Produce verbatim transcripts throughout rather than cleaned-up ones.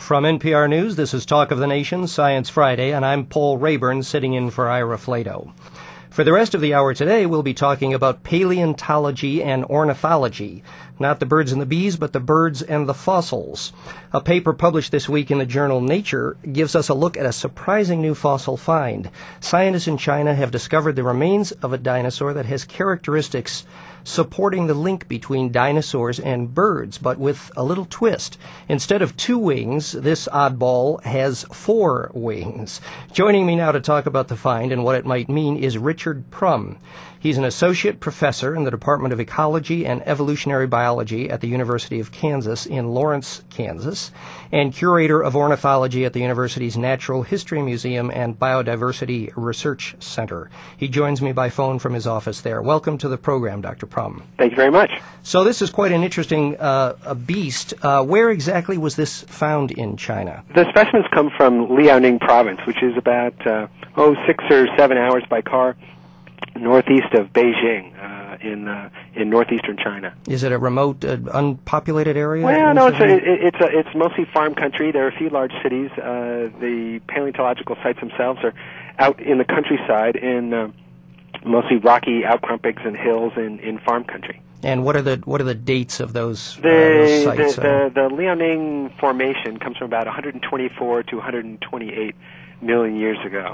From N P R News, this is Talk of the Nation, Science Friday, and I'm Paul Rayburn, sitting in for Ira Flato. For the rest of the hour today, we'll be talking about paleontology and ornithology. Not the birds and the bees, but the birds and the fossils. A paper published this week in the journal Nature gives us a look at a surprising new fossil find. Scientists in China have discovered the remains of a dinosaur that has characteristics supporting the link between dinosaurs and birds, but with a little twist. Instead of two wings, this oddball has four wings. Joining me now to talk about the find and what it might mean is Richard Prum. He's an associate professor in the Department of Ecology and Evolutionary Biology at the University of Kansas in Lawrence, Kansas, and curator of ornithology at the university's Natural History Museum and Biodiversity Research Center. He joins me by phone from his office there. Welcome to the program, Doctor Prum. Thank you very much. So this is quite an interesting uh, a beast. Uh, where exactly was this found in China? The specimens come from Liaoning province, which is about, uh, oh, six or seven hours by car northeast of Beijing, uh, in uh, in northeastern China. Is it a remote, uh, unpopulated area? Well, no, it's a, it, it's a, it's mostly farm country. There are a few large cities. Uh, the paleontological sites themselves are out in the countryside in uh, mostly rocky outcroppings and hills in, in farm country. And what are the what are the dates of those, the, uh, those sites? The, the, the Liaoning Formation comes from about one hundred twenty-four to one hundred twenty-eight million years ago.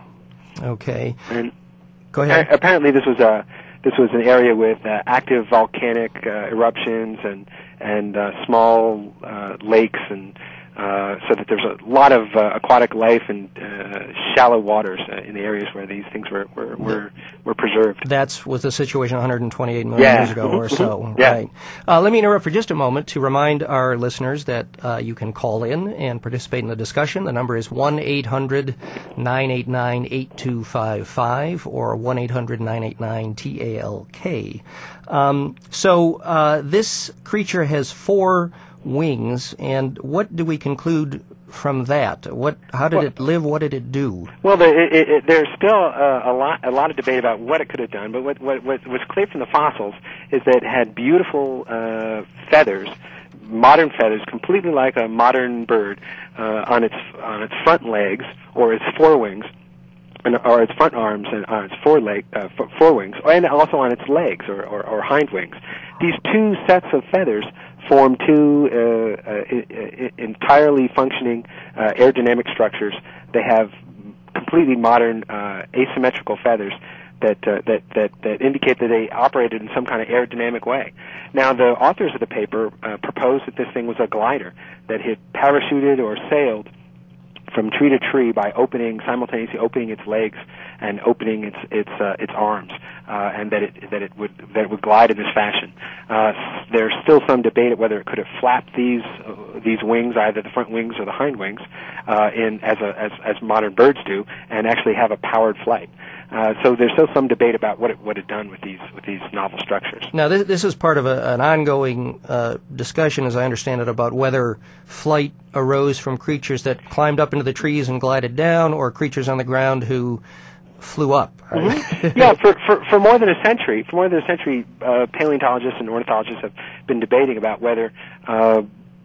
Okay. And Go ahead. Apparently, this was a this was an area with uh, active volcanic uh, eruptions and and uh, small uh, lakes, and uh, so that there's a lot of uh, aquatic life and uh, shallow waters uh, in the areas where these things were were were, were preserved. That was the situation one hundred twenty-eight million yeah. years ago or so. yeah. Right. Uh, let me interrupt for just a moment to remind our listeners that uh, you can call in and participate in the discussion. The number is one eight hundred nine eight nine eight two five five or one eight hundred nine eight nine T A L K. Um, so uh, this creature has four wings, and what do we conclude from that? What? How did well, it live? What did it do? Well, there, it, it, there's still uh, a lot a lot of debate about what it could have done, but what, what, what was clear from the fossils is that it had beautiful uh, feathers, modern feathers, completely like a modern bird, uh, on its on its front legs or its forewings, and, or its front arms and on its foreleg, uh, forewings, and also on its legs or, or, or hind wings. These two sets of feathers form two uh, uh, entirely functioning uh, aerodynamic structures. They have completely modern uh, asymmetrical feathers that, uh, that that that indicate that they operated in some kind of aerodynamic way. Now, the authors of the paper uh, proposed that this thing was a glider, that it parachuted or sailed from tree to tree by opening simultaneously opening its legs and opening its its uh, its arms, uh, and that it that it would that it would glide in this fashion. Uh, there's still some debate at whether it could have flapped these uh, these wings, either the front wings or the hind wings, uh, in as a as as modern birds do, and actually have a powered flight. Uh, so there's still some debate about what it would have done with these with these novel structures. Now, this, this is part of a, an ongoing uh, discussion, as I understand it, about whether flight arose from creatures that climbed up into the trees and glided down, or creatures on the ground who flew up. Right? Mm-hmm. Yeah, for, for for more than a century, for more than a century, uh, paleontologists and ornithologists have been debating about whether uh,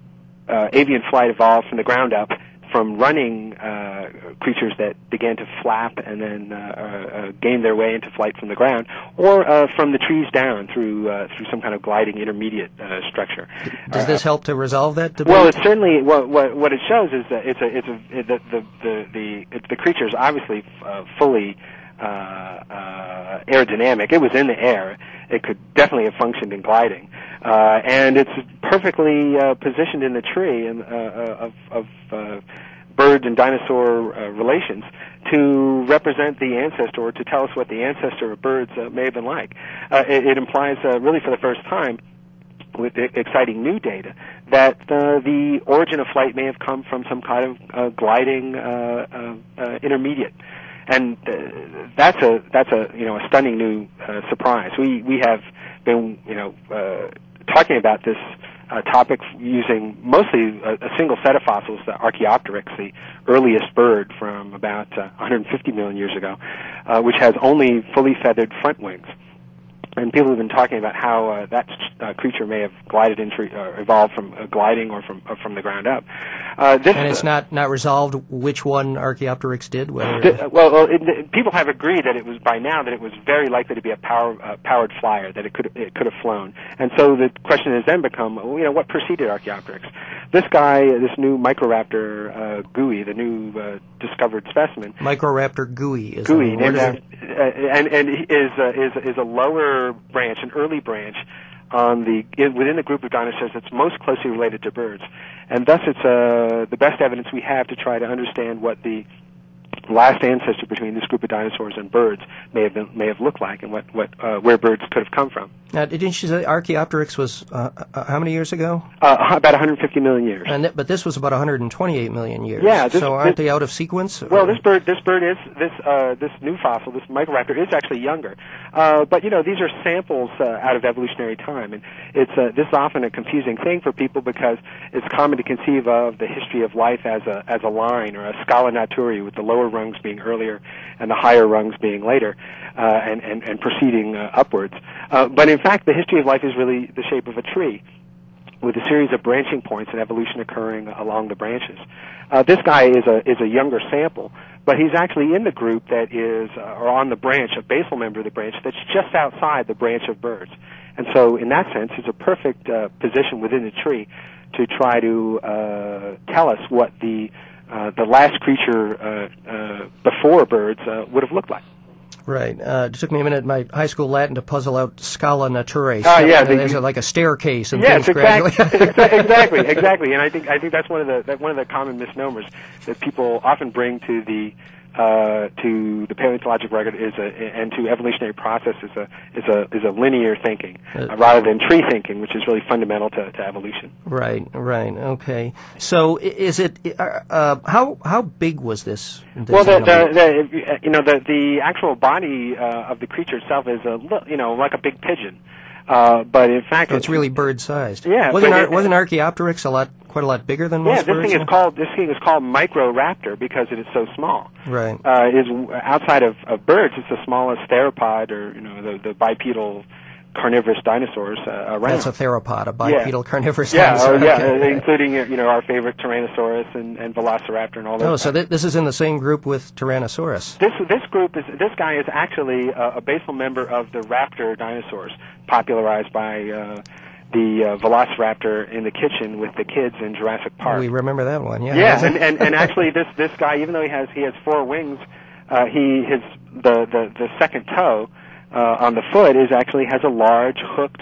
uh, avian flight evolved from the ground up, from running uh, creatures that began to flap and then uh, uh, gain their way into flight from the ground, or uh, from the trees down through uh, through some kind of gliding intermediate uh, structure. Does this help to resolve that debate? Well, it certainly what what, what it shows is that it's a it's a it, the the the the, it, the creature is obviously uh, fully uh, uh, aerodynamic. It was in the air. It could definitely have functioned in gliding, uh, and it's perfectly uh, positioned in the tree and uh, of of uh, bird and dinosaur uh, relations to represent the ancestor, or to tell us what the ancestor of birds uh, may have been like. Uh, it, it implies, uh, really for the first time, with exciting new data, that uh, the origin of flight may have come from some kind of uh, gliding uh, uh, uh, intermediate. And uh, that's a that's a you know a stunning new uh, surprise. We we have been you know uh, talking about this uh, topic using mostly a, a single set of fossils, the Archaeopteryx, the earliest bird from about uh, one hundred fifty million years ago, uh, which has only fully feathered front wings. And people have been talking about how uh, that uh, creature may have glided into, uh, evolved from uh, gliding or from uh, from the ground up. Uh, this, and it's not, not resolved which one Archaeopteryx did? Whether th- well, well it, it, people have agreed that it was by now that it was very likely to be a power, uh, powered flyer, that it could it could have flown. And so the question has then become, well, you know, what preceded Archaeopteryx? This guy, this new Microraptor uh, Gui, the new uh, discovered specimen. Microraptor Gui is Gui, named after, uh, and and is uh, is is a lower branch, an early branch on the in, within the group of dinosaurs that's most closely related to birds, and thus it's uh, the best evidence we have to try to understand what the last ancestor between this group of dinosaurs and birds may have been, may have looked like, and what what uh, where birds could have come from. Now, didn't you say Archaeopteryx was uh, uh, how many years ago? Uh, about one hundred fifty million years. And th- but this was about one hundred twenty-eight million years. Yeah. This, so aren't this, they out of sequence? Well, this bird, this bird is this uh, this new fossil, this Microraptor, is actually younger. Uh, but you know, these are samples uh, out of evolutionary time, and it's uh, this is often a confusing thing for people because it's common to conceive of the history of life as a as a line or a scala naturae, with the lower rungs being earlier and the higher rungs being later, uh, and, and and proceeding uh, upwards. Uh, but in fact, the history of life is really the shape of a tree, with a series of branching points and evolution occurring along the branches. Uh, this guy is a is a younger sample, but he's actually in the group that is, uh, or on the branch, a basal member of the branch that's just outside the branch of birds. And so, in that sense, it's a perfect uh, position within the tree to try to uh, tell us what the uh, the last creature uh, uh, before birds uh, would have looked like. Right. Uh, it took me a minute in my high school Latin to puzzle out scala naturae. Oh, yeah. The, There's a, like a staircase and yes, things exactly, gradually. exactly, exactly. And I think I think that's one of the that one of the common misnomers that people often bring to the uh, to the paleontologic record is a, and to evolutionary process is a is a is a linear thinking uh, rather than tree thinking, which is really fundamental to, to evolution. Right, right, okay. So, is it uh, how how big was this? this well, the, the, the you know the the actual body uh, of the creature itself is a you know like a big pigeon. Uh, but in fact, so it's, it's really bird-sized. Yeah, wasn't Ar- it, wasn't Archaeopteryx a lot, quite a lot bigger than most yeah, this birds? thing is called this thing is called Microraptor because it is so small. Right. Uh, is outside of, of birds, it's the smallest theropod, or you know, the, the bipedal carnivorous dinosaurs uh, around. That's a theropod, a bipedal yeah. carnivorous yeah, dinosaur. Oh, yeah, okay. uh, including you know our favorite Tyrannosaurus and, and Velociraptor and all those. Oh, so th- this is in the same group with Tyrannosaurus. This this group is this guy is actually a, a basal member of the raptor dinosaurs, popularized by uh, the uh, Velociraptor in the kitchen with the kids in Jurassic Park. We remember that one, yeah. Yeah, and, and and actually this this guy, even though he has he has four wings, uh, he his the the the second toe. Uh, on the foot is actually has a large hooked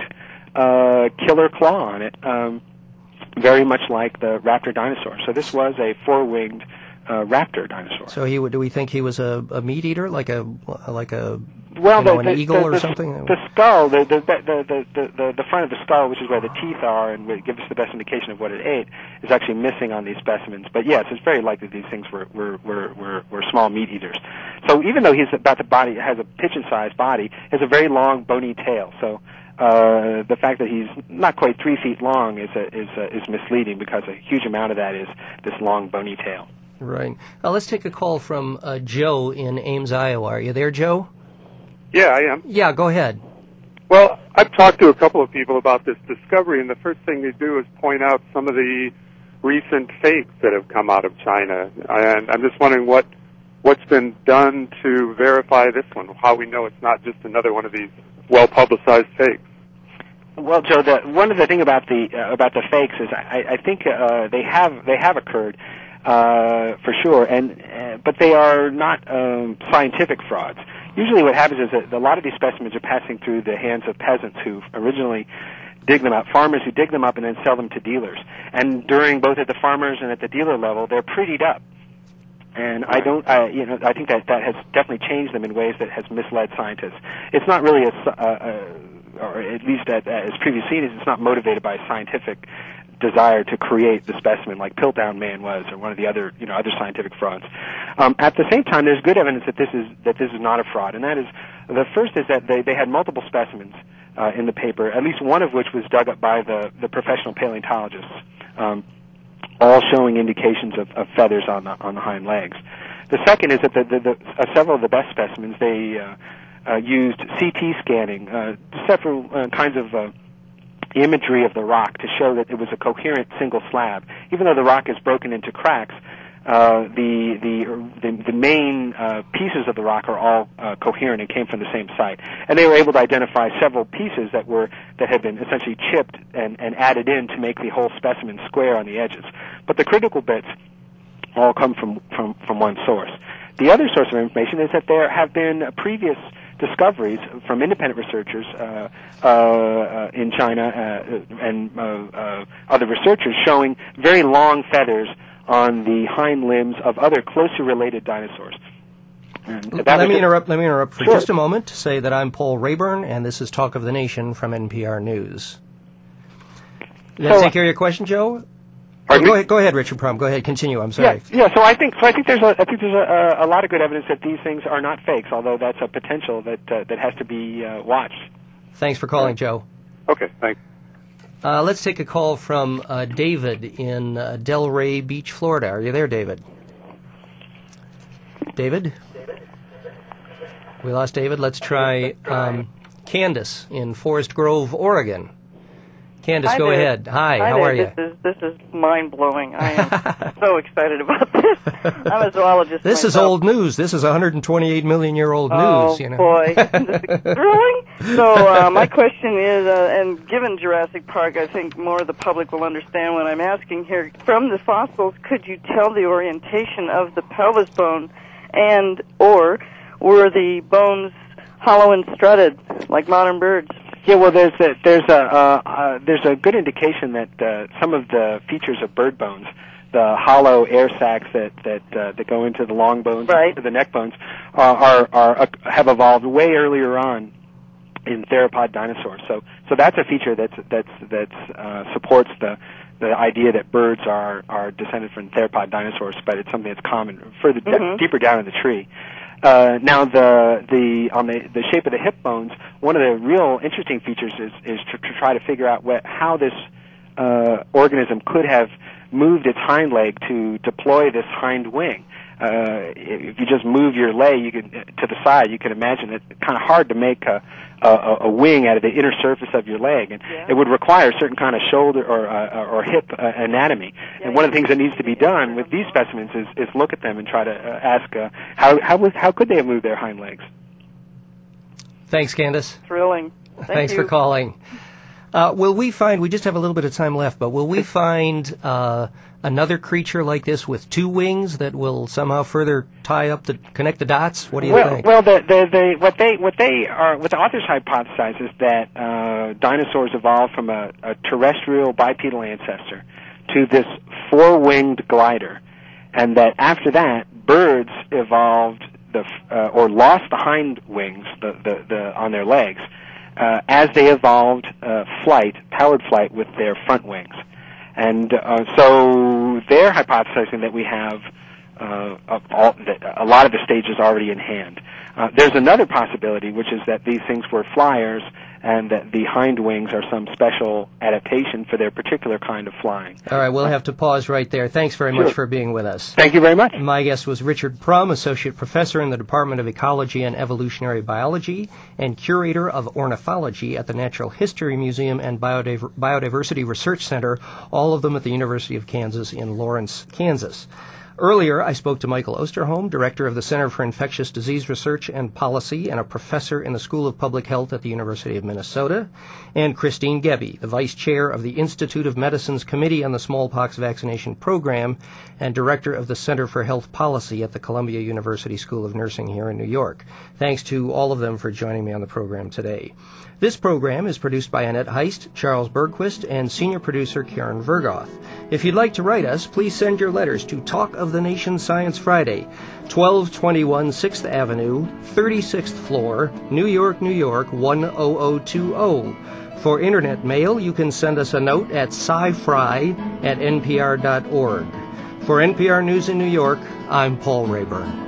uh, killer claw on it, um, very much like the raptor dinosaur. So this was a four-winged uh, raptor dinosaur. So he would, do we think he was a, a meat eater, like a like a well, you know, the, an the, eagle the, or the, something? The skull, the the, the the the the front of the skull, which is where the teeth are, and would give us the best indication of what it ate, is actually missing on these specimens. But yes, it's very likely these things were were were were, were small meat eaters. So even though he's about the body has a pigeon-sized body, he has a very long bony tail. So uh, the fact that he's not quite three feet long is a, is a, is misleading because a huge amount of that is this long bony tail. Right. Uh, let's take a call from uh, Joe in Ames, Iowa. Are you there, Joe? Yeah, I am. Yeah, go ahead. Well, I've talked to a couple of people about this discovery, and the first thing they do is point out some of the recent fakes that have come out of China. And I'm just wondering what what's been done to verify this one, how we know it's not just another one of these well-publicized fakes. Well, Joe, the, one of the thing about the uh, about the fakes is I, I think uh, they have they have occurred uh, for sure, and uh, but they are not um, scientific frauds. Usually, what happens is that a lot of these specimens are passing through the hands of peasants who originally dig them up, farmers who dig them up and then sell them to dealers. And during both at the farmers and at the dealer level, they're prettied up. And I don't, I, you know, I think that that has definitely changed them in ways that has misled scientists. It's not really a, uh, or at least at, as previously seen, it's not motivated by a scientific desire to create the specimen like Piltdown Man was, or one of the other, you know, other scientific frauds. Um, at the same time, there's good evidence that this is that this is not a fraud, and that is the first is that they they had multiple specimens uh, in the paper, at least one of which was dug up by the the professional paleontologists. Um, all showing indications of, of feathers on the on the hind legs. The second is that the, the, the uh, several of the best specimens they uh, uh, used C T scanning, uh, several uh, kinds of uh, imagery of the rock to show that it was a coherent single slab. Even though the rock is broken into cracks, uh, the, the the the main uh, pieces of the rock are all uh, coherent and came from the same site. And they were able to identify several pieces that were that had been essentially chipped and, and added in to make the whole specimen square on the edges. But the critical bits all come from, from, from one source. The other source of information is that there have been previous discoveries from independent researchers uh, uh, uh, in China uh, and uh, uh, other researchers showing very long feathers on the hind limbs of other closely related dinosaurs. Let me interrupt. Let me interrupt for Sure. just a moment to say that I'm Paul Rayburn, and this is Talk of the Nation from N P R News. Did that So, take care of your question, Joe? Pardon go me? ahead, go ahead, Richard Prom. Go ahead, continue. I'm sorry. Yeah, yeah. So I think, so I think there's a, I think there's a, a lot of good evidence that these things are not fakes, although that's a potential that uh, that has to be uh, watched. Thanks for calling, Joe. Okay, thanks. Uh, let's take a call from uh, David in uh, Delray Beach, Florida. Are you there, David? David? We lost David. Let's try um, Candace in Forest Grove, Oregon. Candace, Hi go there. ahead. Hi, Hi how there. are you? This is this is mind blowing. I am so excited about this. I'm a zoologist. This is myself. old news. This is one hundred twenty-eight million year old Oh news. You know. boy, this is thrilling. So uh, my question is, uh, and given Jurassic Park, I think more of the public will understand what I'm asking here. From the fossils, could you tell the orientation of the pelvis bone, and or were the bones hollow and strutted like modern birds? Yeah, well, there's a, there's a uh, uh, there's a good indication that uh, some of the features of bird bones, the hollow air sacs that that uh, that go into the long bones, Right. the neck bones, uh, are are uh, have evolved way earlier on in theropod dinosaurs. So so that's a feature that's that's that's uh, supports the the idea that birds are are descended from theropod dinosaurs, but it's something that's common further Mm-hmm. deeper down in the tree. Uh, now, the the on the the shape of the hip bones, one of the real interesting features is is to, to try to figure out what, how this uh, organism could have moved its hind leg to deploy this hind wing. Uh, if you just move your leg, you can to the side. You can imagine it's kind of hard to make a, a a wing out of the inner surface of your leg, and Yeah. it would require a certain kind of shoulder or uh, or hip uh, anatomy. Yeah, and one of the yeah. things that needs to be done with these specimens is, is look at them and try to uh, ask uh, how how was, how could they have moved their hind legs? Thanks, Candace. Thrilling. Thank Thanks you. for calling. Uh, will we find, we just have a little bit of time left, but will we find uh, another creature like this with two wings that will somehow further tie up the, connect the dots? What do you well, think? well, the, the, the, what they what they are what the authors hypothesize is that uh, dinosaurs evolved from a, a terrestrial bipedal ancestor to this four-winged glider, and that after that, birds evolved the uh, or lost the hind wings the, the, the on their legs uh, as they evolved uh, flight, powered flight with their front wings, and uh, so they're hypothesizing that we have uh, of all, a lot of the stages already in hand. Uh, there's another possibility, which is that these things were flyers, and that the hind wings are some special adaptation for their particular kind of flying. All right, we'll have to pause right there. Thanks very much Sure. for being with us. Thank you very much. My guest was Richard Prum, Associate Professor in the Department of Ecology and Evolutionary Biology and Curator of Ornithology at the Natural History Museum and Biodiver- Biodiversity Research Center, all of them at the University of Kansas in Lawrence, Kansas. Earlier, I spoke to Michael Osterholm, Director of the Center for Infectious Disease Research and Policy and a professor in the School of Public Health at the University of Minnesota, and Christine Gebbe, the Vice Chair of the Institute of Medicine's Committee on the Smallpox Vaccination Program and Director of the Center for Health Policy at the Columbia University School of Nursing here in New York. Thanks to all of them for joining me on the program today. This program is produced by Annette Heist, Charles Bergquist, and senior producer Karen Vergoth. If you'd like to write us, please send your letters to Talk of the Nation Science Friday, twelve twenty-one sixth Avenue, thirty-sixth floor, New York, New York, one oh oh two oh. For Internet mail, you can send us a note at scifry at n p r dot org. For N P R News in New York, I'm Paul Rayburn.